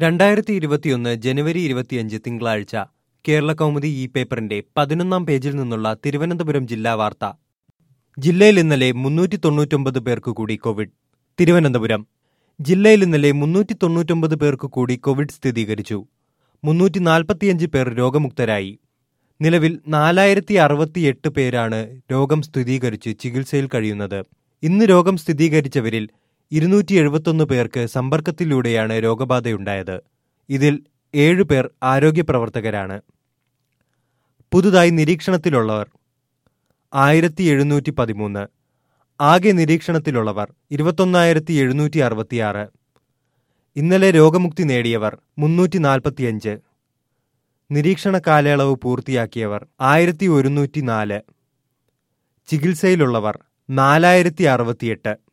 2021 ജനുവരി 25 തിങ്കളാഴ്ച കേരളകൗമുദി ഈ പേപ്പറിന്റെ 11-ാം പേജിൽ നിന്നുള്ള തിരുവനന്തപുരം ജില്ലാ വാർത്ത. ജില്ലയിൽ ഇന്നലെ 399 പേർക്ക് കൂടി കോവിഡ്. തിരുവനന്തപുരം ജില്ലയിൽ ഇന്നലെ 399 പേർക്ക് കൂടി കോവിഡ് സ്ഥിരീകരിച്ചു. 345 പേർ രോഗമുക്തരായി. നിലവിൽ 4068 പേരാണ് രോഗം സ്ഥിരീകരിച്ച് ചികിത്സയിൽ കഴിയുന്നത്. ഇന്ന് രോഗം സ്ഥിരീകരിച്ചവരിൽ 271 പേർക്ക് സമ്പർക്കത്തിലൂടെയാണ് രോഗബാധയുണ്ടായത്. ഇതിൽ 7 പേർ ആരോഗ്യപ്രവർത്തകരാണ്. പുതുതായി നിരീക്ഷണത്തിലുള്ളവർ 1713. ആകെ നിരീക്ഷണത്തിലുള്ളവർ 21766. ഇന്നലെ രോഗമുക്തി നേടിയവർ 345. നിരീക്ഷണ കാലയളവ് പൂർത്തിയാക്കിയവർ 1104. ചികിത്സയിലുള്ളവർ 4068.